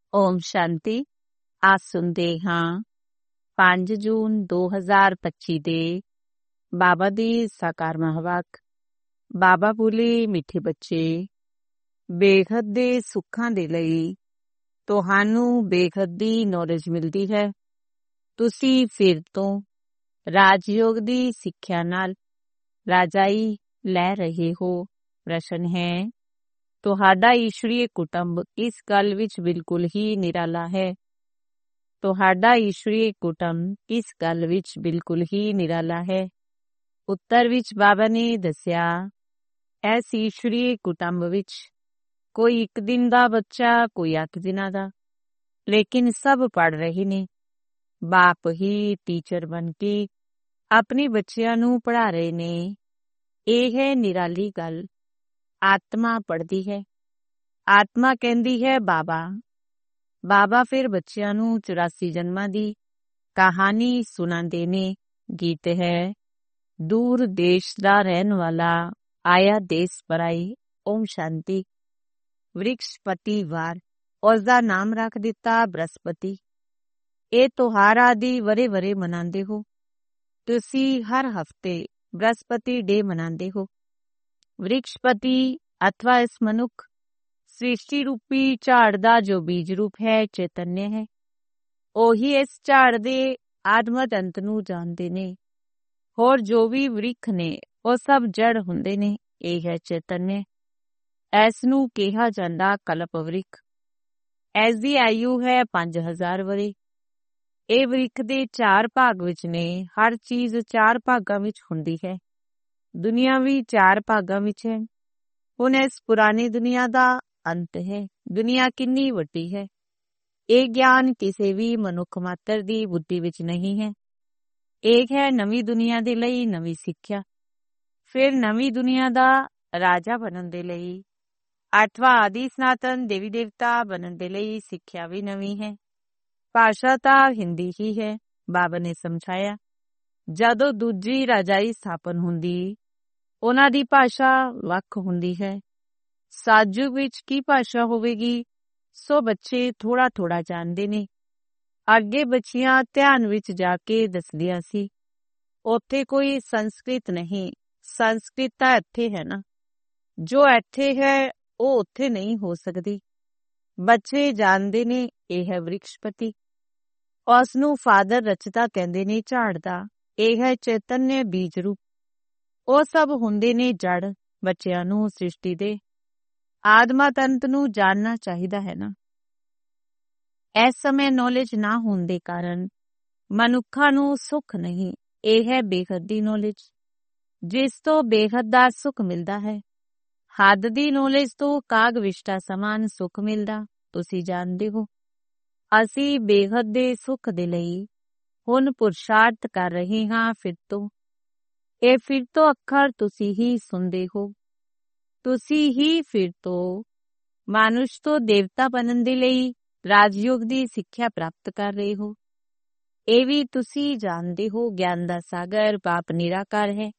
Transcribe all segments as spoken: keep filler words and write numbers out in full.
ਓਮ ਸ਼ਾਂਤੀ। ਅੱਜ ਸੁਣਦੇ ਹਾਂ ਪੰਜ ਜੂਨ ਦੋ ਹਜ਼ਾਰ ਪੱਚੀ ਦੇ ਬਾਬਾ ਦੀ ਸਾਕਾਰ ਮਹਾਵਾਕ। ਬਾਬਾ ਬੋਲੇ, ਮਿੱਠੇ ਬੱਚੇ, ਬੇਹੱਦ ਦੇ ਸੁੱਖਾਂ ਦੇ ਲਈ ਤੁਹਾਨੂੰ ਬੇਹੱਦ ਦੀ ਨੌਲੇਜ ਮਿਲਦੀ ਹੈ। ਤੁਸੀਂ ਫਿਰ ਤੋਂ ਰਾਜਯੋਗ ਦੀ ਸਿੱਖਿਆ ਨਾਲ ਰਾਜਾਈ ਲੈ ਰਹੇ ਹੋ। ਪ੍ਰਸ਼ਨ ਹੈ, ਤੁਹਾਡਾ ਈਸ਼ਵਰੀ ਕੁਟੁੰਬ ਇਸ ਗੱਲ ਵਿੱਚ ਬਿਲਕੁਲ ਹੀ ਨਿਰਾਲਾ ਹੈ। ਤੁਹਾਡਾ ਈਸ਼ਵਰੀ ਕੁਟੁੰਬ ਇਸ ਗੱਲ ਵਿੱਚ ਬਿਲਕੁਲ ਹੀ ਨਿਰਾਲਾ ਹੈ। ਉੱਤਰ ਵਿੱਚ ਬਾਬਾ ਨੇ ਦੱਸਿਆ, ਇਸ ਈਸ਼ਵਰੀ ਕੁਟੁੰਬ ਵਿੱਚ ਕੋਈ ਇੱਕ ਦਿਨ ਦਾ ਬੱਚਾ, ਕੋਈ ਅੱਠ ਦਿਨਾਂ ਦਾ, ਲੇਕਿਨ ਸਭ ਪੜ੍ਹ ਰਹੇ ਨੇ। ਬਾਪ ਹੀ ਟੀਚਰ ਬਣ ਕੇ ਆਪਣੇ ਬੱਚਿਆਂ ਨੂੰ ਪੜ੍ਹਾ ਰਹੇ ਨੇ। ਇਹ ਹੈ ਨਿਰਾਲੀ ਗੱਲ। ਆਤਮਾ ਪੜ੍ਹਦੀ ਹੈ, ਆਤਮਾ ਕਹਿੰਦੀ ਹੈ ਬਾਬਾ। ਬਾਬਾ ਫਿਰ ਬੱਚਿਆਂ ਨੂੰ ਚੁਰਾਸੀ ਜਨਮਾਂ ਦੀ ਕਹਾਣੀ ਸੁਣਾਉਂਦੇ ਨੇ। ਗੀਤ ਹੈ, ਦੂਰ ਦੇਸ਼ ਦਾ ਰਹਿਣ ਵਾਲਾ ਆਇਆ ਦੇਸ ਪਰਾਈ। ਓਮ ਸ਼ਾਂਤੀ। ਵ੍ਰਿਕਸ਼ਪਤੀ ਵਾਰ ਉਸਦਾ ਨਾਮ ਰੱਖ ਦਿੱਤਾ ਬ੍ਰਹਸਪਤੀ। ਇਹ ਤਿਉਹਾਰ ਆਦਿ ਵਰੇ ਵਰੇ ਮਨਾਉਂਦੇ ਹੋ। ਤੁਸੀਂ ਹਰ ਹਫ਼ਤੇ ਬ੍ਰਹਸਪਤੀ ਡੇ ਮਨਾਉਂਦੇ ਹੋ। ਵ੍ਰਿਕਸ਼ਪਤੀ ਅਥਵਾ ਇਸ ਮਨੁੱਖ ਸ੍ਰਿਸ਼ਟੀ ਰੂਪੀ ਝਾੜ ਦਾ ਜੋ ਬੀਜ ਰੂਪ ਹੈ, ਚੈਤਨਯ ਹੈ। ਉਹੀ ਇਸ ਝਾੜ ਦੇ ਆਦਮਦ ਅੰਤ ਨੂੰ ਜਾਣਦੇ ਨੇ। ਹੋਰ ਜੋ ਵੀ ਵ੍ਰਿਖ ਨੇ ਉਹ ਸਭ ਜੜ ਹੁੰਦੇ ਨੇ। ਇਹ ਹੈ ਚੈਤਨਯ। ਇਸ ਨੂੰ ਕਿਹਾ ਜਾਂਦਾ ਕਲਪ ਵ੍ਰਿਖ। ਇਸ ਦੀ ਆਯੂ ਹੈ ਪੰਜ ਹਜ਼ਾਰ ਵਰੇ। ਇਹ ਵ੍ਰਿਖ ਦੇ ਚਾਰ ਭਾਗ ਵਿੱਚ ਨੇ। ਹਰ ਚੀਜ਼ ਚਾਰ ਭਾਗਾਂ ਵਿੱਚ ਹੁੰਦੀ ਹੈ। ਦੁਨੀਆ ਵੀ ਚਾਰ ਭਾਗਾਂ ਵਿੱਚ ਹੈ। ਹੁਣ ਇਸ ਪੁਰਾਣੀ ਦੁਨੀਆ ਦਾ ਅੰਤ ਹੈ। ਦੁਨੀਆ ਕਿੰਨੀ ਵੱਡੀ ਹੈ, ਇਹ ਗਿਆਨ ਕਿਸੇ ਵੀ ਮਨੁੱਖ ਮਾਤਰ ਦੀ ਬੁੱਧੀ ਵਿੱਚ ਨਹੀਂ ਹੈ। ਇਹ ਹੈ ਨਵੀਂ ਦੁਨੀਆ ਦੇ ਲਈ ਨਵੀਂ ਸਿੱਖਿਆ। ਫਿਰ ਨਵੀਂ ਦੁਨੀਆ ਦਾ ਰਾਜਾ ਬਣਨ ਦੇ ਲਈ ਅਥਵਾ ਆਦਿ ਸਨਾਤਨ ਦੇਵੀ ਦੇਵਤਾ ਬਣਨ ਦੇ ਲਈ ਸਿੱਖਿਆ ਵੀ ਨਵੀਂ ਹੈ। ਭਾਸ਼ਾ ਤਾਂ ਹਿੰਦੀ ਹੀ ਹੈ। ਬਾਬਾ ਨੇ ਸਮਝਾਇਆ, ਜਦੋਂ ਦੂਜੀ ਰਾਜਾਈ ਸਥਾਪਨ ਹੁੰਦੀ, ਉਹਨਾਂ ਦੀ ਭਾਸ਼ਾ ਵੱਖ ਹੁੰਦੀ ਹੈ। ਸਾਜੂ ਵਿੱਚ ਕੀ ਭਾਸ਼ਾ ਹੋਵੇਗੀ, ਸੋ ਬੱਚੇ ਥੋੜਾ ਥੋੜਾ ਜਾਣਦੇ ਨੇ। ਅੱਗੇ ਬੱਚੀਆਂ ਧਿਆਨ ਵਿੱਚ ਜਾ ਕੇ ਦੱਸਦੀਆਂ ਸੀ, ਉੱਥੇ ਕੋਈ ਸੰਸਕ੍ਰਿਤ ਨਹੀਂ। ਸੰਸਕ੍ਰਿਤ ਤਾਂ ਇੱਥੇ ਹੈ ਨਾ, ਜੋ ਇੱਥੇ ਹੈ ਉਹ ਉੱਥੇ ਨਹੀਂ ਹੋ ਸਕਦੀ। ਬੱਚੇ ਜਾਣਦੇ ਨੇ ਇਹ ਹੈ ਵ੍ਰਿਕਸ਼ਪਤੀ। ਉਸ ਨੂੰ ਫਾਦਰ ਰਚਤਾ ਕਹਿੰਦੇ ਨੇ, ਝਾੜ ਦਾ। ਇਹ ਹੈ ਚੈਤਨਯ ਬੀਜ ਰੂਪ। ਉਹ ਸਭ ਹੁੰਦੇ ਨੇ ਜੜ। ਬੱਚਿਆਂ ਨੂੰ ਸ੍ਰਿਸ਼ਟੀ ਦੇ ਆਦਮਾ ਤੰਤ ਨੂੰ ਜਾਣਨਾ ਚਾਹੀਦਾ ਹੈ ਨਾ। ਇਸ ਸਮੇਂ ਨੌਲੇਜ ਨਾ ਹੋਣ ਦੇ ਕਾਰਨ ਮਨੁੱਖਾਂ ਨੂੰ ਸੁੱਖ ਨਹੀਂ। ਇਹ ਹੈ ਬੇਹੱਦ ਦੀ ਨੌਲੇਜ, ਜਿਸ ਤੋਂ ਬੇਹੱਦ ਦਾ ਸੁੱਖ ਮਿਲਦਾ ਹੈ। ਹੱਦ ਦੀ ਨੌਲੇਜ ਤੋਂ ਕਾਗ ਵਿਸ਼ਟਾ ਸਮਾਨ ਸੁੱਖ ਮਿਲਦਾ, ਤੁਸੀਂ ਜਾਣਦੇ ਹੋ। ਅਸੀਂ ਬੇਹੱਦ ਦੇ ਸੁੱਖ ਦੇ ਲਈ ਹੁਣ ਪੁਰਸ਼ਾਰਥ ਕਰ ਰਹੇ ਹਾਂ। ਫਿਰ ਤੋਂ ਇਹ ਫਿਰ ਤੋਂ ਅੱਖਰ ਤੁਸੀਂ ਹੀ ਸੁਣਦੇ ਹੋ। ਤੁਸੀਂ ਹੀ ਫਿਰ ਤੋਂ ਮਾਨੁਸ਼ ਤੋਂ ਦੇਵਤਾ ਬਣਨ ਦੇ ਲਈ ਰਾਜਯੋਗ ਦੀ ਸਿੱਖਿਆ ਪ੍ਰਾਪਤ ਕਰ ਰਹੇ ਹੋ। ਇਹ ਵੀ ਤੁਸੀਂ ਜਾਣਦੇ ਹੋ, ਗਿਆਨ ਦਾ ਸਾਗਰ ਬਾਪ ਨਿਰਾਕਾਰ ਹੈ।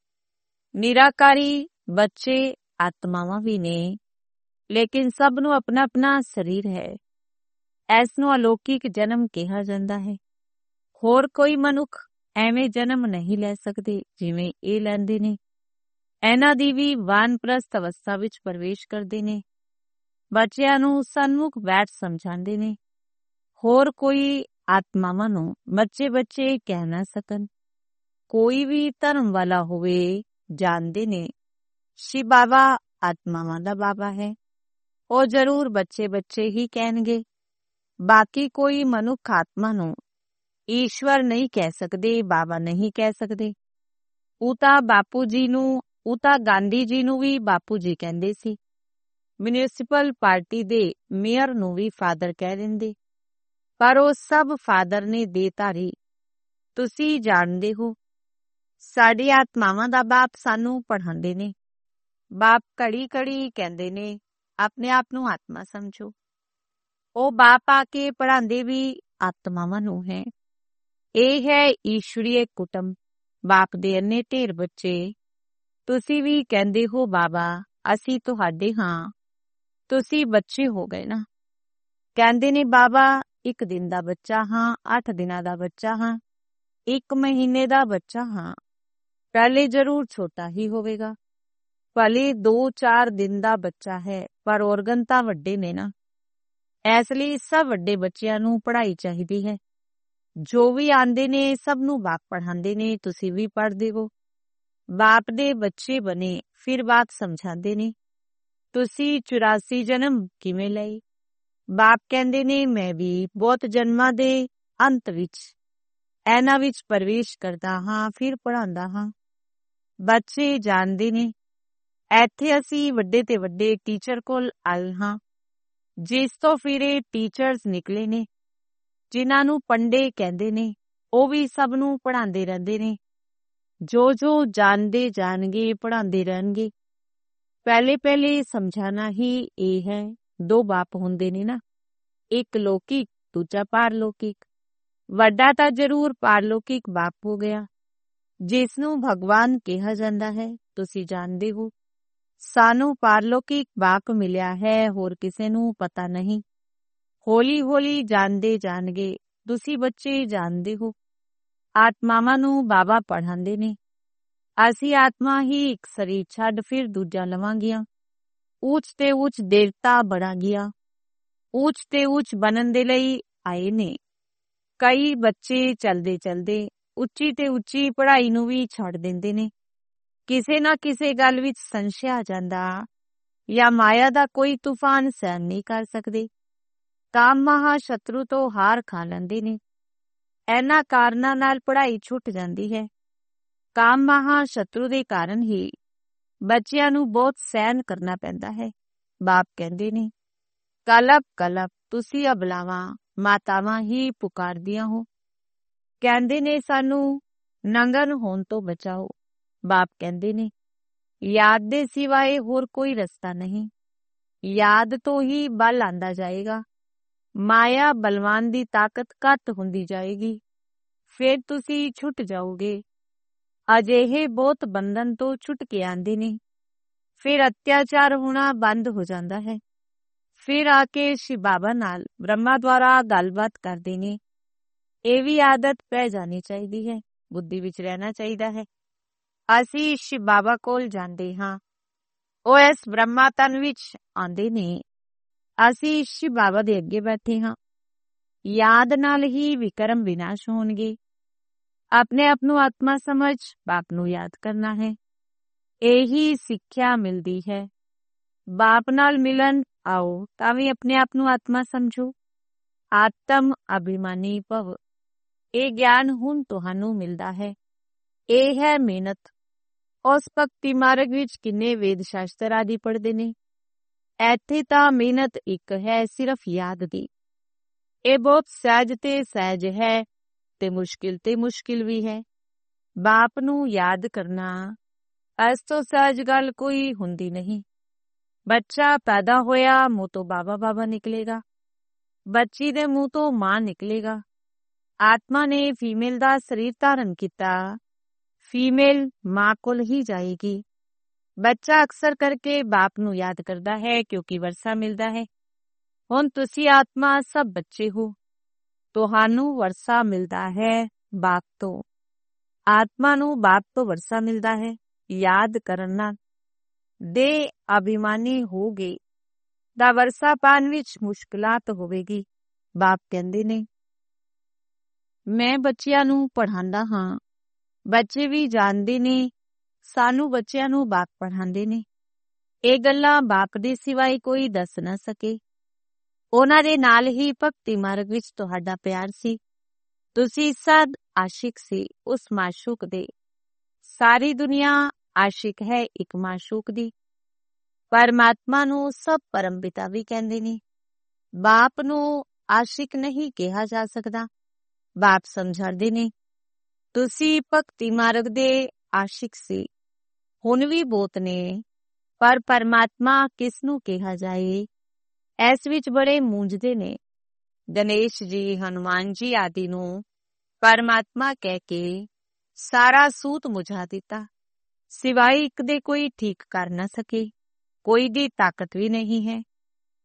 ਨਿਰਾਕਾਰੀ ਬੱਚੇ ਆਤਮਾਵਾਂ ਵੀ ਨੇ, ਲੇਕਿਨ ਸਭ ਨੂੰ ਆਪਣਾ ਆਪਣਾ ਸਰੀਰ ਹੈ। ਇਸ ਨੂੰ ਅਲੌਕਿਕ ਜਨਮ ਕਿਹਾ ਜਾਂਦਾ ਹੈ। ਹੋਰ ਕੋਈ ਮਨੁੱਖ ਐਵੇਂ ਜਨਮ ਨਹੀਂ ਲੈ ਸਕਦੇ ਜਿਵੇਂ ਇਹ ਲੈਂਦੇ ਨੇ। ਇਹਨਾਂ ਦੀ ਵੀ ਵਾਨਪ੍ਰਸਥ ਅਵਸਥਾ ਵਿੱਚ ਪ੍ਰਵੇਸ਼ ਕਰਦੇ ਨੇ। ਬੱਚਿਆਂ ਨੂੰ ਸਨਮੁਖ ਬੈਠ ਸਮਝਾਉਂਦੇ ਨੇ। ਹੋਰ ਕੋਈ ਆਤਮਾਵਾਂ ਨੂੰ ਬੱਚੇ ਬੱਚੇ ਕਹਿ ਨਾ ਸਕਣ। ਕੋਈ ਵੀ ਧਰਮ ਵਾਲਾ ਹੋਵੇ, ਜਾਣਦੇ ਨੇ ਸ਼ਿਵ ਬਾਬਾ ਆਤਮਾਵਾਂ ਦਾ ਬਾਬਾ ਹੈ। ਉਹ ਜ਼ਰੂਰ ਬੱਚੇ ਬੱਚੇ ਹੀ ਕਹਿਣਗੇ। ਬਾਕੀ ਕੋਈ ਮਨੁੱਖ ਆਤਮਾ ਨੂੰ ਈਸ਼ਵਰ ਨਹੀਂ ਕਹਿ ਸਕਦੇ, ਬਾਬਾ ਨਹੀਂ ਕਹਿ ਸਕਦੇ। ਉਹ ਤਾਂ ਬਾਪੂ ਜੀ ਨੂੰ, ਉਹ ਤਾਂ ਗਾਂਧੀ ਜੀ ਨੂੰ ਵੀ ਬਾਪੂ ਜੀ ਕਹਿੰਦੇ ਸੀ। ਮਿਊਨਿਸਪਲ ਪਾਰਟੀ ਦੇ ਮੇਅਰ ਨੂੰ ਵੀ ਫਾਦਰ ਕਹਿ ਦਿੰਦੇ। ਪਰ ਉਹ ਸਭ ਫਾਦਰ ਨੇ ਦੇਧਾਰੀ। ਤੁਸੀਂ ਜਾਣਦੇ ਹੋ, ਸਾਡੀ ਆਤਮਾਵਾਂ ਦਾ ਬਾਪ ਸਾਨੂੰ ਪੜ੍ਹਾਉਂਦੇ ਨੇ। ਬਾਪ ਘੜੀ ਘੜੀ ਕਹਿੰਦੇ ਨੇ ਆਪਣੇ ਆਪ ਨੂੰ ਆਤਮਾ ਸਮਝੋ। ਉਹ ਬਾਪ ਆ ਕੇ ਪੜ੍ਹਾਉਂਦੇ ਵੀ ਆਤਮਾਵਾਂ ਨੂੰ ਹੈ। ਇਹ ਹੈ ਈਸ਼ਵਰੀ ਕੁਟੁੰਬ। ਬਾਪ ਦੇ ਇੰਨੇ ਢੇਰ ਬੱਚੇ। ਤੁਸੀਂ ਵੀ ਕਹਿੰਦੇ ਹੋ ਬਾਬਾ ਅਸੀਂ ਤੁਹਾਡੇ ਹਾਂ। ਤੁਸੀਂ ਬੱਚੇ ਹੋ ਗਏ ਨਾ। ਕਹਿੰਦੇ ਨੇ ਬਾਬਾ ਇੱਕ ਦਿਨ ਦਾ ਬੱਚਾ ਹਾਂ, ਅੱਠ ਦਿਨਾਂ ਦਾ ਬੱਚਾ ਹਾਂ, ਇੱਕ ਮਹੀਨੇ ਦਾ ਬੱਚਾ ਹਾਂ। ਪਹਿਲੇ ਜ਼ਰੂਰ ਛੋਟਾ ਹੀ ਹੋਵੇਗਾ, ਭਲੇ ਦੋ ਚਾਰ ਦਿਨ ਦਾ ਬੱਚਾ ਹੈ, ਪਰ ਔਰਗਨ ਤਾਂ ਵੱਡੇ ਨੇ ਨਾ। ਇਸ ਲਈ ਸਭ ਵੱਡੇ ਬੱਚਿਆਂ ਨੂੰ ਪੜ੍ਹਾਈ ਚਾਹੀਦੀ ਹੈ। ਜੋ ਵੀ ਆਂਦੇ ਨੇ ਸਭ ਨੂੰ ਬਾਪ ਪੜ੍ਹਾਉਂਦੇ ਨੇ, ਤੁਸੀਂ ਵੀ ਪੜ੍ਹਦੇ ਹੋ। ਬਾਪ ਦੇ ਬੱਚੇ ਬਣੇ, ਫਿਰ ਬਾਤ ਸਮਝਾਉਂਦੇ ਨੇ ਤੁਸੀਂ ਚੁਰਾਸੀ ਜਨਮ ਕਿਵੇਂ ਲਏ। ਬਾਪ ਕਹਿੰਦੇ ਨੇ ਮੈਂ ਵੀ ਬਹੁਤ ਜਨਮਾਂ ਦੇ ਅੰਤ ਵਿੱਚ ਇਹਨਾਂ ਵਿੱਚ ਪ੍ਰਵੇਸ਼ ਕਰਦਾ ਹਾਂ, ਫਿਰ ਪੜ੍ਹਾਉਂਦਾ ਹਾਂ। ਬੱਚੇ ਜਾਣਦੇ ਨੇ ਇੱਥੇ ਅਸੀਂ ਵੱਡੇ ਤੇ ਵੱਡੇ ਟੀਚਰ ਕੋਲ ਆਏ ਹਾਂ, ਜਿਸ ਤੋਂ ਫਿਰ ਇਹ ਟੀਚਰਸ ਨਿਕਲੇ ਨੇ, ਜਿਨ੍ਹਾਂ ਨੂੰ ਪੰਡੇ ਕਹਿੰਦੇ ਨੇ। ਉਹ ਵੀ ਸਭ ਨੂੰ ਪੜ੍ਹਾਉਂਦੇ ਰਹਿੰਦੇ ਨੇ। ਜੋ ਜੋ ਜਾਣਦੇ ਜਾਣਗੇ ਪੜ੍ਹਾਉਂਦੇ ਰਹਿਣਗੇ। ਪਹਿਲੇ ਪਹਿਲੇ ਸਮਝਾਣਾ ਹੀ ਇਹ ਹੈ। ਦੋ ਬਾਪ ਹੁੰਦੇ ਨੇ ਨਾ, ਇੱਕ ਲੌਕਿਕ ਦੂਜਾ ਪਾਰਲੌਕਿਕ। ਵੱਡਾ ਤਾਂ ਜ਼ਰੂਰ ਪਾਰਲੌਕਿਕ ਬਾਪ ਹੋ ਗਿਆ, ਜਿਸ ਨੂੰ ਭਗਵਾਨ ਕਿਹਾ ਜਾਂਦਾ ਹੈ। ਤੁਸੀਂ ਜਾਣਦੇ ਹੋ ਸਾਨੂੰ ਪਾਰਲੌਕਿਕ ਬਾਪ ਮਿਲਿਆ ਹੈ, ਹੋਰ ਕਿਸੇ ਨੂੰ ਪਤਾ ਨਹੀਂ। ਹੌਲੀ ਹੌਲੀ ਜਾਣਦੇ ਜਾਣਗੇ। ਤੁਸੀਂ ਬੱਚੇ ਜਾਣਦੇ ਹੋ ਆਤਮਾਵਾਂ ਨੂੰ ਬਾਬਾ ਪੜ੍ਹਾਉਂਦੇ ਨੇ। ਅਸੀਂ ਆਤਮਾ ਹੀ ਇੱਕ ਸਰੀਰ ਛੱਡ ਫਿਰ ਦੂਜਾ ਲਵਾਂਗੀਆਂ। ਉੱਚ ਤੇ ਉੱਚ ਦੇਵਤਾ ਬਣਾਂਗੀਆਂ। ਉੱਚ ਤੇ ਉੱਚ ਬਣਨ ਦੇ ਲਈ ਆਏ ਨੇ। ਕਈ ਬੱਚੇ ਚਲਦੇ ਚਲਦੇ ਉੱਚੀ ਤੇ ਉੱਚੀ ਪੜ੍ਹਾਈ ਨੂੰ ਵੀ ਛੱਡ ਦਿੰਦੇ ਨੇ। ਕਿਸੇ ਨਾ ਕਿਸੇ ਗੱਲ ਵਿੱਚ ਸੰਸ਼ਯ ਆ ਜਾਂਦਾ, ਜਾਂ ਮਾਇਆ ਦਾ ਕੋਈ ਤੂਫਾਨ ਸਹਿਣ ਨਹੀਂ ਕਰ ਸਕਦੇ, ਕਾਮ ਮਹਾ ਸ਼ਤਰੂ ਤੋਂ ਹਾਰ ਖਾ ਲੈਂਦੇ ਨੇ। ਇਹਨਾਂ ਕਾਰਨਾਂ ਨਾਲ ਪੜ੍ਹਾਈ ਛੁੱਟ ਜਾਂਦੀ ਹੈ। ਕਾਮ ਮਹਾ ਸ਼ਤਰੂ ਦੇ ਕਾਰਨ ਹੀ ਬੱਚਿਆਂ ਨੂੰ ਬਹੁਤ ਸਹਿਣ ਕਰਨਾ ਪੈਂਦਾ ਹੈ। ਬਾਪ ਕਹਿੰਦੇ ਨੇ ਕਲਪ ਕਲਪ ਤੁਸੀਂ ਅਬਲਾਵਾਂ ਮਾਤਾਵਾਂ ਹੀ ਪੁਕਾਰਦੀਆਂ ਹੋ। ਕਹਿੰਦੇ ਨੇ ਸਾਨੂੰ ਨੰਗਨ ਹੋਣ ਤੋਂ ਬਚਾਓ। ਬਾਪ ਕਹਿੰਦੇ ਨੇ ਯਾਦ ਦੇ ਸਿਵਾਏ ਹੋਰ ਕੋਈ ਰਸਤਾ ਨਹੀਂ। ਯਾਦ ਤੋਂ ਹੀ ਬਲ ਆਂਦਾ ਜਾਏਗਾ। ਮਾਇਆ ਬਲਵਾਨ ਦੀ ਤਾਕਤ ਘੱਟ ਹੁੰਦੀ ਜਾਏਗੀ, ਫਿਰ ਤੁਸੀਂ ਛੁੱਟ ਜਾਓਗੇ। ਅਜਿਹੇ ਬਹੁਤ ਬੰਧਨ ਤੋਂ ਛੁੱਟ ਕੇ ਆਂਦੇ ਨੇ। ਫਿਰ ਅਤਿਆਚਾਰ ਹੋਣਾ ਬੰਦ ਹੋ ਜਾਂਦਾ ਹੈ। ਫਿਰ ਆ ਕੇ ਸ਼ਿਵ ਬਾਬਾ ਨਾਲ ਬ੍ਰਹਮਾ ਦੁਆਰਾ ਗੱਲਬਾਤ ਕਰਦੇ ਨੇ। ਇਹ ਵੀ ਆਦਤ ਪੈ ਜਾਣੀ ਚਾਹੀਦੀ ਹੈ, ਬੁੱਧੀ ਵਿੱਚ ਰਹਿਣਾ ਚਾਹੀਦਾ ਹੈ। ਅਸੀਂ ਸ਼ਿਵ ਬਾਬਾ ਕੋਲ ਜਾਂਦੇ ਹਾਂ, ਉਹ ਇਸ ਬ੍ਰਹਮਾ ਤਨ ਵਿੱਚ ਆਉਂਦੇ ਨੇ। ਅਸੀਂ ਸ਼ਿਵ ਬਾਬਾ ਦੇ ਅੱਗੇ ਬੈਠੇ ਹਾਂ। ਯਾਦ ਨਾਲ ਹੀ ਵਿਕਰਮ ਵਿਨਾਸ਼ ਹੋਣਗੇ। ਆਪਣੇ ਆਪ ਨੂੰ ਆਤਮਾ ਸਮਝ ਬਾਪ ਨੂੰ ਯਾਦ ਕਰਨਾ ਹੈ। ਇਹੀ ਸਿੱਖਿਆ ਮਿਲਦੀ ਹੈ। ਬਾਪ ਨਾਲ ਮਿਲਣ ਆਓ ਤਾਂ ਵੀ ਆਪਣੇ ਆਪ ਨੂੰ ਆਤਮਾ ਸਮਝੋ। ਆਤਮ ਅਭਿਮਾਨੀ ਭਵ। ਇਹ ਗਿਆਨ ਹੁਣ ਤੁਹਾਨੂੰ ਮਿਲਦਾ ਹੈ। ਇਹ ਹੈ ਮਿਹਨਤ। ਉਸ ਭਗਤੀ ਮਾਰਗ ਵਿੱਚ ਕਿੰਨੇ ਵੇਦ ਸ਼ਾਸਤਰ ਆਦਿ ਪੜ੍ਹਦੇ ਨੇ। ਇੱਥੇ ਤਾਂ ਮਿਹਨਤ ਇੱਕ ਹੈ, ਸਿਰਫ ਯਾਦ ਦੀ। ਇਹ ਬਹੁਤ ਸਹਿਜ ਤੇ ਸਹਿਜ ਹੈ ਤੇ ਮੁਸ਼ਕਿਲ ਤੇ ਮੁਸ਼ਕਿਲ ਵੀ ਹੈ। ਬਾਪ ਨੂੰ ਯਾਦ ਕਰਨਾ ਇਸ ਤੋਂ ਸਹਿਜ ਗੱਲ ਕੋਈ ਹੁੰਦੀ ਨਹੀਂ। ਬੱਚਾ ਪੈਦਾ ਹੋਇਆ, ਮੂੰਹ ਤੋਂ ਬਾਬਾ ਬਾਬਾ ਨਿਕਲੇਗਾ। ਬੱਚੀ ਦੇ ਮੂੰਹ ਤੋਂ ਮਾਂ ਨਿਕਲੇਗਾ। ਆਤਮਾ ਨੇ ਫੀਮੇਲ ਦਾ ਸਰੀਰ ਧਾਰਨ ਕੀਤਾ, ਫੀਮੇਲ ਮਾਂ ਕੋਲ ਹੀ ਜਾਏਗੀ। ਬੱਚਾ ਅਕਸਰ ਕਰਕੇ ਬਾਪ ਨੂੰ ਯਾਦ ਕਰਦਾ ਹੈ, ਕਿਉਂਕਿ ਵਰਸਾ ਮਿਲਦਾ ਹੈ। ਹੁਣ ਤੁਸੀਂ ਆਤਮਾ ਸਭ ਬੱਚੇ ਹੋ, ਤੁਹਾਨੂੰ ਵਰਸਾ ਮਿਲਦਾ ਹੈ ਬਾਪ ਤੋਂ। ਆਤਮਾ ਨੂੰ ਬਾਪ ਤੋਂ ਵਰਸਾ ਮਿਲਦਾ ਹੈ। ਯਾਦ ਕਰਨ ਨਾਲ ਦੇ ਅਭਿਮਾਨੀ ਹੋ ਗਏ ਦਾ ਵਰਸਾ ਪਾਣ ਵਿੱਚ ਮੁਸ਼ਕਿਲਾਤ ਹੋਵੇਗੀ। ਬਾਪ ਕਹਿੰਦੇ ਨੇ ਮੈਂ ਬੱਚਿਆਂ ਨੂੰ ਪੜ੍ਹਾਉਂਦਾ ਹਾਂ। ਬੱਚੇ ਵੀ ਜਾਣਦੇ ਨੇ ਸਾਨੂੰ ਬੱਚਿਆਂ ਨੂੰ ਬਾਪ ਪੜ੍ਹਾਉਂਦੇ ਨੇ। ਇਹ ਗੱਲਾਂ ਬਾਪ ਦੇ ਸਿਵਾਏ ਕੋਈ ਦੱਸ ਨਾ ਸਕੇ। ਉਹਨਾਂ ਦੇ ਨਾਲ ਹੀ ਭਗਤੀ ਮਾਰਗ ਵਿੱਚ ਤੁਹਾਡਾ ਪਿਆਰ ਸੀ। ਤੁਸੀਂ ਸਦ ਆਸ਼ਿਕ ਸੀ ਉਸ ਮਾਸ਼ੂਕ ਦੇ। ਸਾਰੀ ਦੁਨੀਆ ਆਸ਼ਿਕ ਹੈ ਇੱਕ ਮਾਸ਼ੂਕ ਦੀ। ਪਰਮਾਤਮਾ ਨੂੰ ਸਭ ਪਰਮ ਪਿਤਾ ਵੀ ਕਹਿੰਦੇ ਨੇ। ਬਾਪ ਨੂੰ ਆਸ਼ਿਕ ਨਹੀਂ ਕਿਹਾ ਜਾ ਸਕਦਾ। ਬਾਪ ਸਮਝਾਉਂਦੇ ਨੇ ਤੁਸੀਂ ਭਗਤੀ ਮਾਰਗ ਦੇ ਆਸ਼ਿਕ ਸੀ। ਹੁਣ ਵੀ ਬਹੁਤ ਨੇ, ਪਰ ਪਰਮਾਤਮਾ ਕਿਸ ਨੂੰ ਕਿਹਾ ਜਾਏ, ਇਸ ਵਿੱਚ ਬੜੇ ਮੂੰਝਦੇ ਨੇ। ਗਣੇਸ਼ ਜੀ, ਹਨੂਮਾਨ ਜੀ ਆਦਿ ਨੂੰ ਪਰਮਾਤਮਾ ਕਹਿ ਕੇ ਸਾਰਾ ਸੂਤ ਮੁਝਾ ਦਿੱਤਾ। ਸਿਵਾਏ ਇੱਕ ਦੇ ਕੋਈ ਠੀਕ ਕਰ ਨਾ ਸਕੇ। ਕੋਈ ਦੀ ਤਾਕਤ ਵੀ ਨਹੀਂ ਹੈ।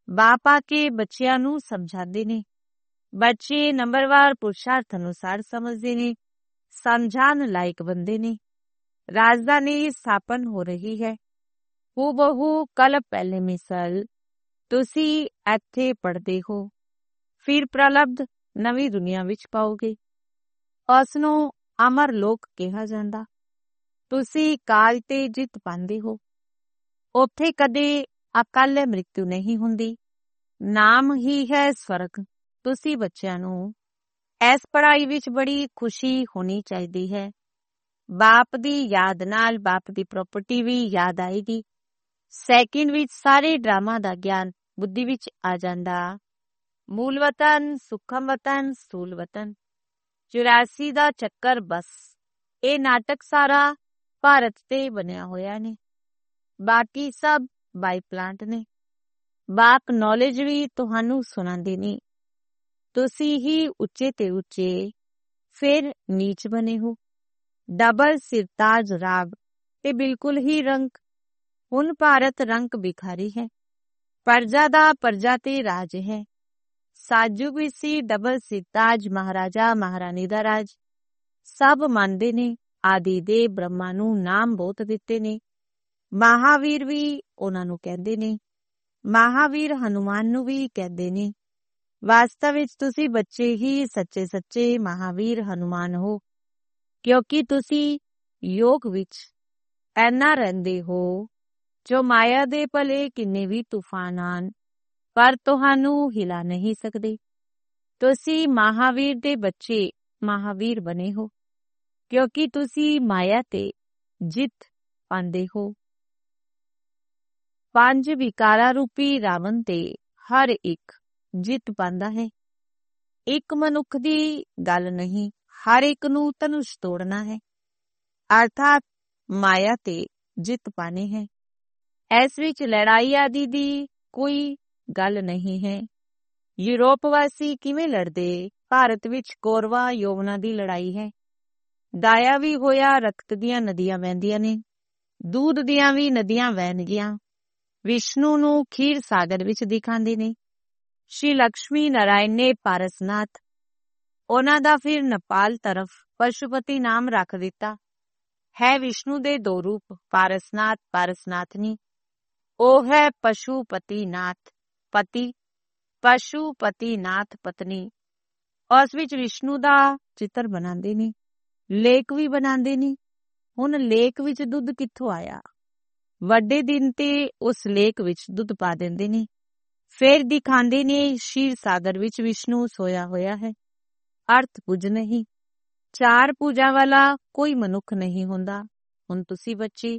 ਬਾਪ ਆ ਕੇ ਬੱਚਿਆਂ ਨੂੰ ਸਮਝਾਉਂਦੇ ਨੇ। ਬੱਚੇ ਨੰਬਰਵਾਰ ਪੁਰਸ਼ਾਰਥ ਅਨੁਸਾਰ ਸਮਝਦੇ ਨੇ, ਸਮਝਾਉਣ ਲਾਇਕ ਬੰਦੇ ਨੇ। ਰਾਜਧਾਨੀ ਸਥਾਪਨ ਹੋ ਰਹੀ ਹੈ। ਹੂ ਬਹੂ ਕਲ ਪਹਿਲੇ ਮਿਸਲ ਤੁਸੀਂ ਇੱਥੇ ਪੜ੍ਹਦੇ ਹੋ, ਫਿਰ ਪ੍ਰਲਬਧ ਨਵੀਂ ਦੁਨੀਆ ਵਿੱਚ ਪਾਓਗੇ। ਉਸ ਨੂੰ ਅਮਰ ਲੋਕ ਕਿਹਾ ਜਾਂਦਾ। ਤੁਸੀਂ ਕਾਲ ਤੇ ਜਿੱਤ ਪਾਉਂਦੇ ਹੋ। ਉੱਥੇ ਕਦੇ ਅਕਾਲ ਮ੍ਰਿਤੂ ਨਹੀਂ ਹੁੰਦੀ, ਨਾਮ ਹੀ ਹੈ ਸਵਰਗ। ਤੁਸੀਂ ਬੱਚਿਆਂ ਨੂੰ ਇਸ ਪੜ੍ਹਾਈ ਵਿੱਚ ਬੜੀ ਖੁਸ਼ੀ ਹੋਣੀ ਚਾਹੀਦੀ ਹੈ। ਬਾਪ ਦੀ ਯਾਦ ਨਾਲ ਬਾਪ ਦੀ ਪ੍ਰਾਪਰਟੀ ਵੀ ਯਾਦ ਆਏਗੀ। ਸੈਕਿੰਡ ਵਿੱਚ ਸਾਰੇ ਡਰਾਮਾ ਦਾ ਗਿਆਨ ਬੁੱਧੀ ਵਿੱਚ ਆ ਜਾਂਦਾ। ਮੂਲ ਵਤਨ, ਸੁਖਮ ਵਤਨ, ਸਥੂਲ ਵਤਨ, ਚੁਰਾਸੀ ਦਾ ਚੱਕਰ। ਬਸ ਇਹ ਨਾਟਕ ਸਾਰਾ ਭਾਰਤ ਤੇ ਬਣਿਆ ਹੋਇਆ ਨੇ, ਬਾਕੀ ਸਭ ਬਾਈ ਪਲਾਂਟ ਨੇ। ਬਾਪ ਨੌਲੇਜ ਵੀ ਤੁਹਾਨੂੰ ਸੁਣਾਉਂਦੇ ਨੇ। ਤੁਸੀਂ ਹੀ ਉੱਚੇ ਤੇ ਉੱਚੇ ਫਿਰ ਨੀਚ ਬਣੇ ਹੋ। ਡਬਲ ਸਿਰਤਾਜ ਰਾਗ ਤੇ ਬਿਲਕੁਲ ਹੀ ਰੰਕ। ਹੁਣ ਭਾਰਤ ਰੰਕ ਬਿਖਾਰੀ ਹੈ। ਪਰਜਾ ਦਾ ਪਰਜਾ ਤੇ ਰਾਜ ਹੈ। ਸਾਜੂਗ ਵੀ ਸੀ ਡਬਲ ਸਿਰਤਾਜ, ਮਹਾਰਾਜਾ ਮਹਾਰਾਣੀ ਦਾ ਰਾਜ। ਸਭ ਮੰਨਦੇ ਨੇ ਆਦਿ ਦੇ ਬ੍ਰਹਮਾ ਨੂੰ ਨਾਮ ਬਹੁਤ ਦਿੱਤੇ ਨੇ। ਮਹਾਵੀਰ ਵੀ ਉਹਨਾਂ ਨੂੰ ਕਹਿੰਦੇ ਨੇ। ਮਹਾਵੀਰ ਹਨੂਮਾਨ ਨੂੰ ਵੀ ਕਹਿੰਦੇ ਨੇ। ਵਾਸਤਵ ਵਿੱਚ ਤੁਸੀਂ ਬੱਚੇ ਹੀ ਸੱਚੇ ਸੱਚੇ ਮਹਾਵੀਰ ਹਨੂਮਾਨ ਹੋ, ਕਿਉਂਕਿ ਤੁਸੀਂ ਯੋਗ ਵਿੱਚ ਐਨਾ ਰਹਿੰਦੇ ਹੋ ਜੋ ਮਾਇਆ ਦੇ ਭਲੇ ਕਿੰਨੇ ਵੀ ਤੂਫਾਨ ਆਣ ਪਰ ਤੁਹਾਨੂੰ ਹਿਲਾ ਨਹੀਂ ਸਕਦੇ। ਤੁਸੀਂ ਮਹਾਵੀਰ ਦੇ ਬੱਚੇ ਮਹਾਵੀਰ ਬਣੇ ਹੋ, ਕਿਉਂਕਿ ਤੁਸੀਂ ਮਾਇਆ ਤੇ ਜਿੱਤ ਪਾਉਂਦੇ ਹੋ। ਪੰਜ ਵਿਕਾਰਾਂ ਰੂਪੀ ਰਾਵਣ ਤੇ ਹਰ ਇੱਕ ਜਿੱਤ ਪਾਉਂਦਾ ਹੈ। ਇੱਕ ਮਨੁੱਖ ਦੀ ਗੱਲ ਨਹੀਂ, ਹਰ ਇੱਕ ਨੂੰ ਧਨੁਸ਼ ਤੋੜਨਾ ਹੈ, ਅਰਥਾਤ ਮਾਇਆ ਤੇ ਜਿੱਤ ਪਾਣੀ ਹੈ। ਇਸ ਵਿੱਚ ਲੜਾਈ ਆਦਿ ਦੀ ਕੋਈ ਗੱਲ ਨਹੀਂ ਹੈ। ਯੂਰਪ ਵਾਸੀ ਕਿਵੇਂ ਲੜਦੇ, ਭਾਰਤ ਵਿੱਚ ਕੌਰਵਾਂ ਯੋਵਨਾਂ ਦੀ ਲੜਾਈ ਹੈ। ਦਾਇਆ ਵੀ ਹੋਇਆ, ਰਕਤ ਦੀਆਂ ਨਦੀਆਂ ਵਹਿੰਦੀਆਂ ਨੇ, दूध ਦੀਆਂ ਵੀ ਨਦੀਆਂ ਵਹਿਣਗੀਆਂ। ਵਿਸ਼ਨੂੰ ਨੂੰ ਖੀਰ ਸਾਗਰ ਵਿੱਚ ਦਿਖਾਉਂਦੇ ਨੇ। ਸ਼੍ਰੀ ਲਕਸ਼ਮੀ ਨਾਰਾਇਣ ਨੇ ਪਾਰਸਨਾਥ, ਉਹਨਾਂ ਦਾ ਫਿਰ ਨੇਪਾਲ ਤਰਫ ਪਸ਼ੂਪਤੀ ਨਾਮ ਰੱਖ ਦਿੱਤਾ। ਹੈ ਵਿਸ਼ਨੂੰ ਦੇ ਦੋ ਰੂਪ, ਪਾਰਸਨਾਥ ਪਾਰਸਨਾਥਨੀ। ਉਹ ਹੈ ਪਸ਼ੂਪਤੀਨਾਥ ਪਤੀ, ਪਸ਼ੂਪਤੀਨਾਥ ਪਤਨੀ। ਉਸ ਵਿੱਚ ਵਿਸ਼ਨੂੰ ਦਾ ਚਿੱਤਰ ਬਣਾਉਂਦੇ ਨੇ, ਲੇਕ ਵੀ ਬਣਾਉਂਦੇ ਨੇ। ਹੁਣ ਲੇਕ ਵਿੱਚ ਦੁੱਧ ਕਿੱਥੋਂ ਆਇਆ? ਵੱਡੇ ਦਿਨ ਤੇ ਉਸ ਲੇਕ ਵਿੱਚ ਦੁੱਧ ਪਾ ਦਿੰਦੇ ਨੇ। ਫਿਰ ਦਿਖਾਉਂਦੇ ਨੇ ਸ਼ੀਰ ਸਾਗਰ ਵਿੱਚ ਵਿਸ਼ਨੂੰ ਸੋਇਆ ਹੋਇਆ ਹੈ। ਅਰਥ ਕੁਝ ਨਹੀਂ। ਚਾਰ ਪੂਜਾ ਵਾਲਾ ਕੋਈ ਮਨੁੱਖ ਨਹੀਂ ਹੁੰਦਾ। ਹੁਣ ਤੁਸੀਂ ਬੱਚੇ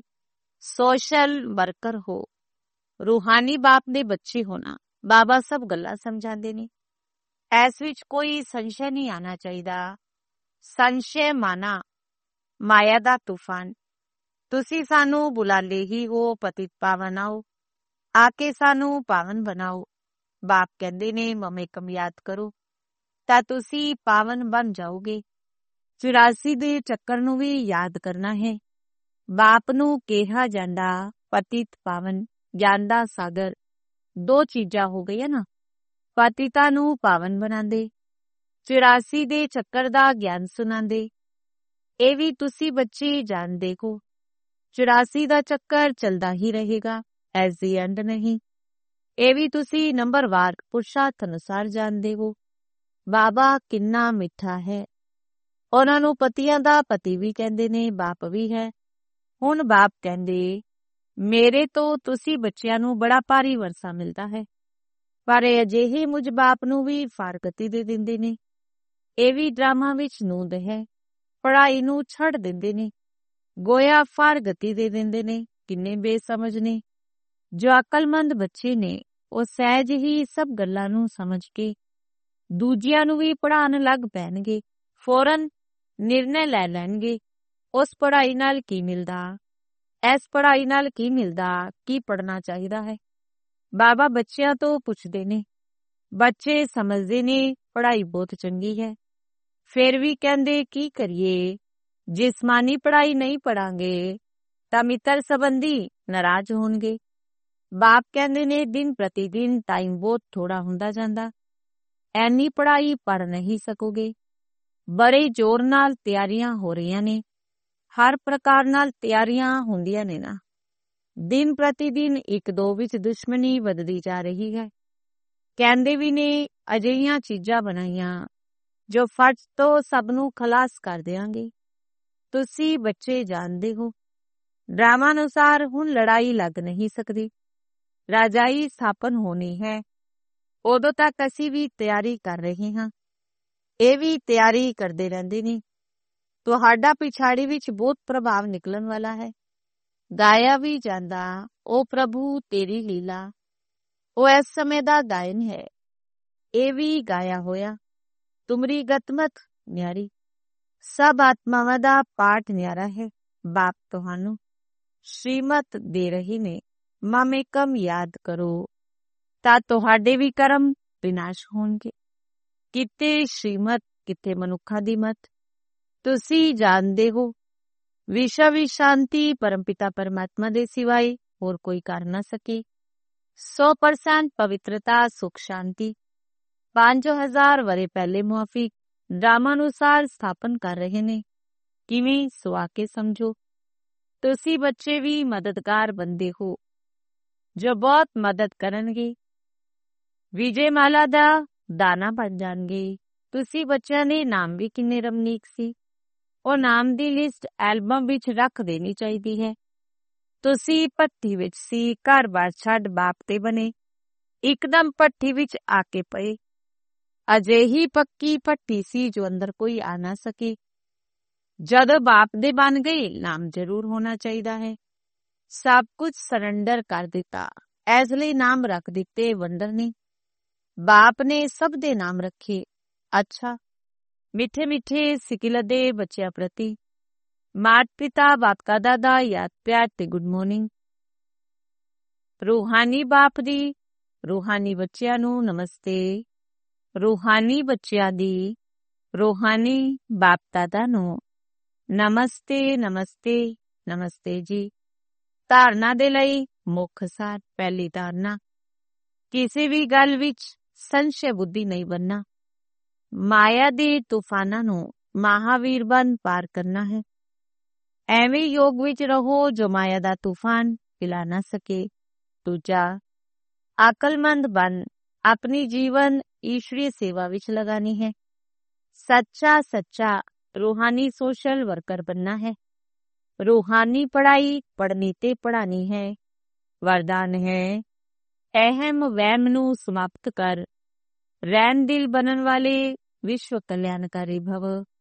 ਸੋਸ਼ਲ ਵਰਕਰ ਹੋ, ਰੂਹਾਨੀ ਬਾਪ ਦੇ ਬੱਚੇ ਹੋਣਾ। ਬਾਬਾ ਸਭ ਗੱਲਾਂ ਸਮਝਾਉਂਦੇ ਨੇ। ਇਸ ਵਿੱਚ ਕੋਈ ਸੰਸ਼ੈ ਨਹੀਂ ਆਣਾ ਚਾਹੀਦਾ। ਸੰਸ਼ੈ ਮਾਨਾ ਮਾਇਆ ਦਾ ਤੂਫਾਨ। ਤੁਸੀਂ ਸਾਨੂੰ ਬੁਲਾਲੇ ਹੀ ਹੋ, ਪਤਿਤ ਪਾਵਨ ਆਓ, ਆ ਕੇ ਸਾਨੂੰ ਪਾਵਨ ਬਣਾਓ। ਬਾਪ ਕਹਿੰਦੇ ਨੇ ਮਮੇਕਮ ਯਾਦ ਕਰੋ ਤਾਂ ਤੁਸੀਂ ਪਾਵਨ ਬਣ ਜਾਓਗੇ। ਚੁਰਾਸੀ ਦੇ ਚੱਕਰ ਨੂੰ ਵੀ ਯਾਦ ਕਰਨਾ ਹੈ। ਬਾਪ ਨੂੰ ਕਿਹਾ ਜਾਂਦਾ ਪਤਿਤ ਪਾਵਨ, ਗਿਆਨ ਦਾ ਸਾਗਰ। ਦੋ ਚੀਜ਼ਾਂ ਹੋ ਗਈਆਂ ਨਾ, ਪਤਿਤਾਂ ਨੂੰ ਪਾਵਨ ਬਣਾਉਂਦੇ, ਚੁਰਾਸੀ ਦੇ ਚੱਕਰ ਦਾ ਗਿਆਨ ਸੁਣਾਉਂਦੇ। ਇਹ ਵੀ ਤੁਸੀਂ ਬੱਚੇ ਜਾਣਦੇ ਹੋ। ਚੁਰਾਸੀ ਦਾ ਚੱਕਰ ਚੱਲਦਾ ਹੀ ਰਹੇਗਾ, ਐਸ ਦੀ ਐਂਡ ਨਹੀਂ। ਇਹ ਵੀ ਤੁਸੀਂ ਨੰਬਰਵਾਰ ਪੁਰਸ਼ਾਰਥ ਅਨੁਸਾਰ ਜਾਣਦੇ ਹੋ। ਬਾਬਾ ਕਿੰਨਾ ਮਿੱਠਾ ਹੈ। ਉਹਨਾਂ ਨੂੰ ਪਤੀਆਂ ਦਾ ਪਤੀ ਵੀ ਕਹਿੰਦੇ ਨੇ, ਬਾਪ ਵੀ ਹੈ। ਹੁਣ ਬਾਪ ਕਹਿੰਦੇ ਮੇਰੇ ਤੋਂ ਤੁਸੀਂ ਬੱਚਿਆਂ ਨੂੰ ਬੜਾ ਭਾਰੀ ਵਰਸਾ ਮਿਲਦਾ ਹੈ, ਪਰ ਇਹ ਅਜਿਹੇ ਮੁਝ ਬਾਪ ਨੂੰ ਵੀ ਫਾਰਗਤੀ ਦੇ ਦਿੰਦੇ ਨੇ। ਇਹ ਵੀ ਡਰਾਮਾ ਵਿੱਚ ਨੂੰਦ ਹੈ। ਪੜ੍ਹਾਈ ਨੂੰ ਛੱਡ ਦਿੰਦੇ ਨੇ, ਗੋਇਆ ਫਾਰਗਤੀ ਦੇ ਦਿੰਦੇ ਨੇ। ਕਿੰਨੇ ਬੇਸਮਝ ਨੇ। ਜੋ ਅਕਲਮੰਦ ਬੱਚੇ ਨੇ ਉਹ ਸਹਿਜ ਹੀ ਸਭ ਗੱਲਾਂ ਨੂੰ ਸਮਝ ਕੇ ਦੂਜਿਆਂ ਨੂੰ ਵੀ ਪੜ੍ਹਾਉਣ ਲੱਗ ਪੈਣਗੇ। ਫੌਰਨ ਨਿਰਣੇ ਲੈ ਲੈਣਗੇ। ਉਸ ਪੜ੍ਹਾਈ ਨਾਲ ਕੀ ਮਿਲਦਾ, ਇਸ ਪੜ੍ਹਾਈ ਨਾਲ ਕੀ ਮਿਲਦਾ, ਕੀ ਪੜ੍ਹਨਾ ਚਾਹੀਦਾ ਹੈ। ਬਾਬਾ ਬੱਚਿਆਂ ਤੋਂ ਪੁੱਛਦੇ ਨੇ। ਬੱਚੇ ਸਮਝਦੇ ਨੇ ਪੜ੍ਹਾਈ ਬਹੁਤ ਚੰਗੀ ਹੈ, ਫਿਰ ਵੀ ਕਹਿੰਦੇ ਕੀ ਕਰੀਏ, ਜਿਸਮਾਨੀ ਪੜ੍ਹਾਈ ਨਹੀਂ ਪੜਾਂਗੇ ਤਾਂ ਮਿੱਤਰ ਸੰਬੰਧੀ ਨਾਰਾਜ਼ ਹੋਣਗੇ। ਬਾਪ ਕਹਿੰਦੇ ਨੇ ਦਿਨ ਪ੍ਰਤੀ ਦਿਨ ਟਾਈਮ ਬਹੁਤ ਥੋੜਾ ਹੁੰਦਾ ਜਾਂਦਾ, ਐਨੀ ਪੜ੍ਹਾਈ ਪੜ੍ਹ ਨਹੀਂ ਸਕੋਗੇ। ਬੜੇ ਜ਼ੋਰ ਨਾਲ ਤਿਆਰੀਆਂ ਹੋ ਰਹੀਆਂ ਨੇ, ਹਰ ਪ੍ਰਕਾਰ ਨਾਲ ਤਿਆਰੀਆਂ ਹੁੰਦੀਆਂ ਨੇ ਨਾ। ਦਿਨ ਪ੍ਰਤੀ ਦਿਨ ਇੱਕ ਦੋ ਵਿੱਚ ਦੁਸ਼ਮਣੀ ਵੱਧਦੀ ਜਾ ਰਹੀ ਹੈ। ਕਹਿੰਦੇ ਵੀ ਨੇ ਅਜਿਹੀਆਂ ਚੀਜ਼ਾਂ ਬਣਾਈਆਂ ਜੋ ਫਟ ਤੋਂ ਸਭ ਨੂੰ ਖਲਾਸ ਕਰ ਦਿਆਂਗੇ। ਤੁਸੀਂ ਬੱਚੇ ਜਾਣਦੇ ਹੋ, ਡਰਾਮਾ ਅਨੁਸਾਰ ਹੁਣ ਲੜਾਈ ਲੱਗ ਨਹੀਂ ਸਕਦੀ। ਰਾਜਾਈ ਸਥਾਪਨ ਹੋਣੀ ਹੈ, ਉਦੋਂ ਤੱਕ ਅਸੀਂ ਵੀ ਤਿਆਰੀ ਕਰ ਰਹੇ ਹਾਂ। ਇਹ ਵੀ ਤਿਆਰੀ ਕਰਦੇ ਰਹਿੰਦੇ ਨੇ। ਤੁਹਾਡਾ ਪਿਛਾੜੀ ਵਿੱਚ ਬਹੁਤ ਪ੍ਰਭਾਵ ਨਿਕਲਣ ਵਾਲਾ ਹੈ। ਗਾਇਆ ਵੀ ਜਾਂਦਾ, ਉਹ ਪ੍ਰਭੂ ਤੇਰੀ ਲੀਲਾ, ਉਹ ਇਸ ਸਮੇਂ ਦਾ ਗਾਇਨ ਹੈ। ਇਹ ਵੀ ਗਾਇਆ ਹੋਇਆ, ਤੁਮਰੀ ਗਤਮਤ ਨਿਆਰੀ। ਸਭ ਆਤਮਾਵਾਂ ਦਾ ਪਾਠ ਨਿਆਰਾ ਹੈ। ਬਾਪ ਤੁਹਾਨੂੰ ਸ਼੍ਰੀਮਤ ਦੇ ਰਹੇ ਨੇ, ਮਮੇਕਮ ਯਾਦ ਕਰੋ, ਤਾਂ ਤੁਹਾਡੇ ਵੀ ਕਰਮ ਵਿਨਾਸ਼ ਹੋਣਗੇ। ਕਿਤੇ ਸ਼੍ਰੀਮਤ, ਕਿਤੇ ਮਨੁੱਖਾਂ ਦੀ ਮਤ। ਤੁਸੀਂ ਜਾਣਦੇ ਹੋ, ਵਿਸ਼ਵ ਦੀ ਸ਼ਾਂਤੀ ਪਰਮਪਿਤਾ ਪਰਮਾਤਮਾ ਦੇ ਸਿਵਾਏ ਹੋਰ ਕੋਈ ਕਰ ਨਾ ਸਕੇ। ਸੌ ਪਰਸੈਂਟ ਪਵਿੱਤਰਤਾ, ਸੁਖ, ਸ਼ਾਂਤੀ ਪੰਜ ਹਜ਼ਾਰ ਵਰੇ ਪਹਿਲੇ ਮੁਆਫਿਕ ਡਰਾਮਾ ਅਨੁਸਾਰ ਸਥਾਪਨ ਕਰ ਰਹੇ ਨੇ। ਕਿਵੇਂ? ਸੋ ਆ ਕੇ ਸਮਝੋ। ਤੁਸੀਂ ਬੱਚੇ ਵੀ ਮਦਦਗਾਰ ਬੰਦੇ ਹੋ ਜੋ ਬਹੁਤ ਮਦਦ ਕਰਨਗੇ, ਵਿਜੇ ਮਾਲਾ ਦਾ ਦਾਨਾ ਬਣ ਜਾਣਗੇ। ਤੁਸੀਂ ਬੱਚਿਆਂ ਦੇ ਨਾਮ ਵੀ ਕਿੰਨੇ ਰਮਨੀਕ ਸੀ, ਉਹ ਨਾਮ ਦੀ ਲਿਸਟ ਐਲਬਮ ਵਿੱਚ ਰੱਖ ਦੇਣੀ ਚਾਹੀਦੀ ਹੈ। ਤੁਸੀਂ ਭੱਠੀ ਵਿੱਚ ਸੀ, ਘਰ ਬਾਰ ਛੱਡ ਬਾਪ ਤੇ ਬਣੇ, ਇੱਕਦਮ ਭੱਠੀ ਵਿੱਚ ਆ ਕੇ ਪਏ। ਅਜਿਹੀ ਪੱਕੀ ਭੱਠੀ ਸੀ ਜੋ ਅੰਦਰ ਕੋਈ ਆ ਨਾ ਸਕੇ। ਜਦੋਂ ਬਾਪ ਦੇ ਬਣ ਗਏ, ਨਾਮ ਜ਼ਰੂਰ ਹੋਣਾ ਚਾਹੀਦਾ ਹੈ। ਸਭ ਕੁਝ ਸਰੈਂਡਰ ਕਰ ਦਿੱਤਾ, ਇਸ ਲਈ ਨਾਮ ਰੱਖ ਦਿੱਤੇ। ਵੰਡਰ ਨੇ ਬਾਪ ਨੇ ਸਭ ਦੇ ਨਾਮ ਰੱਖੇ। ਅੱਛਾ, ਮਿੱਠੇ ਮਿੱਠੇ ਸਿਕਿਲ ਦੇ ਬੱਚਿਆਂ ਪ੍ਰਤੀ ਮਾਤ ਪਿਤਾ, ਬਾਪ ਕਾ ਦਾਦਾ, ਯਾਦ ਪਿਆਰ ਤੇ ਗੁੱਡ ਮਾਰਨਿੰਗ। ਰੂਹਾਨੀ ਬਾਪ ਦੀ ਰੂਹਾਨੀ ਬੱਚਿਆਂ ਨੂੰ ਨਮਸਤੇ। ਰੂਹਾਨੀ ਬੱਚਿਆਂ ਦੀ ਰੂਹਾਨੀ ਬਾਪ ਦਾਦਾ ਨੂੰ ਨਮਸਤੇ, ਨਮਸਤੇ, ਨਮਸਤੇ ਜੀ। ਧਾਰਨਾ ਦੇ ਲਈ ਮੁੱਖ ਸਾਰ। ਪਹਿਲੀ ਧਾਰਨਾ, ਕਿਸੇ ਵੀ ਗੱਲ ਵਿੱਚ ਸੰਸ਼ੇ ਬੁੱਧੀ ਨਹੀਂ ਬਣਨਾ। ਮਾਇਆ ਦੇ ਤੂਫਾਨਾਂ ਨੂੰ ਮਹਾਵੀਰ ਬਣ ਪਾਰ ਕਰਨਾ ਹੈ। ਐਵੇਂ ਯੋਗ ਵਿੱਚ ਰਹੋ ਜੋ ਮਾਇਆ ਦਾ ਤੂਫਾਨ ਪਿਲਾ ਨਾ ਸਕੇ। ਦੂਜਾ, ਅਕਲਮੰਦ ਬਣ ਆਪਣੀ ਜੀਵਨ ਈਸ਼ਵਰੀ ਸੇਵਾ ਵਿੱਚ ਲਗਾਨੀ ਹੈ। ਸੱਚਾ ਸੱਚਾ रूहानी सोशल वर्कर बनना है। रूहानी पढ़ाई पढ़नी ते पढ़ानी है। वरदान है, अहम वहम नू समाप्त कर, रैन दिल बनन वाले विश्व कल्याणकारी भव।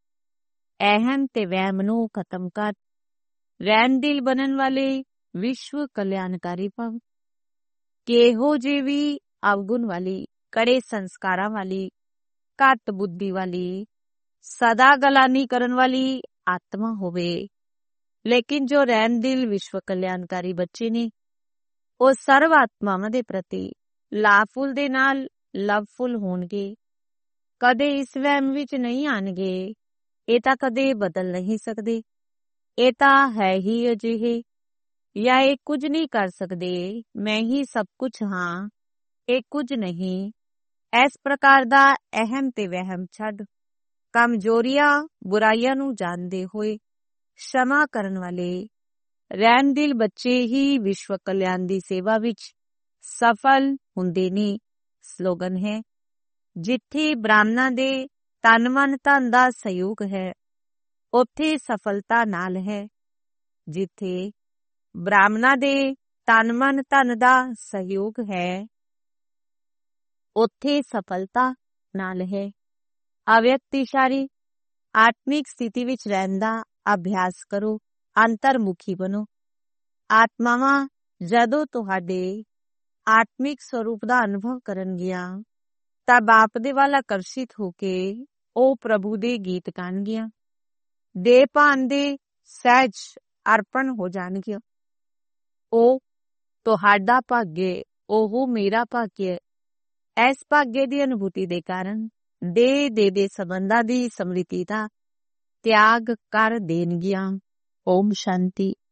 अहम ते वहम नू खत्म कर, रैन दिल बनन वाले विश्व कल्याणकारी भव। केहो जेवी अवगुण वाली, कड़े संस्कारां वाली, घट बुद्धि वाली, सदा गलानी करन वाली आत्मा होवे, लेकिन जो रैन दिल विश्व कल्याणकारी बच्चे ने, वो सर्व आत्मावां दे प्रति लाफुल दे नाल लवफुल होणगे। कदे इस वहम विच नहीं आणगे। ये तां कदे बदल नहीं सकदे। ये तां है ही अजिहे, या ये कुछ नहीं कर सकदे। मैं ही सब कुछ हाँ, ये कुछ नहीं। इस प्रकार दा अहम ते वहम छड्ड कमजोरियां बुराइयां नू जानदे होए क्षमा करन वाले रैन दिल बच्चे ही विश्व कल्याण दी सेवा विच सफल हुंदे ने। स्लोगन है, जिथे ब्राह्मणां दे तन मन धन दा सहयोग है, उत्थे सफलता नाल है। जिथे ब्राह्मणां दे तन मन धन दा सहयोग है, उत्थे सफलता नाल है। अव्यक्तिशाली आत्मिक स्थिति विच रहन दा अभ्यास करो, अंतर्मुखी बनो। आत्मावां जदों तुहाडे आत्मिक स्वरूप दा अनुभव करनगियां तां बाप दे वाल आकर्षित होके ओ प्रभु दे गीत गाणगियां, दे भान दे सहज अर्पण हो जाणगियां। ओ तुहाडा भाग्य, ओह मेरा भाग्य। इस भाग्य दी अनुभूति दे कारण दे दे दे संबंधां दी समृद्धि दा त्याग कर देणगियां। ओम शांति।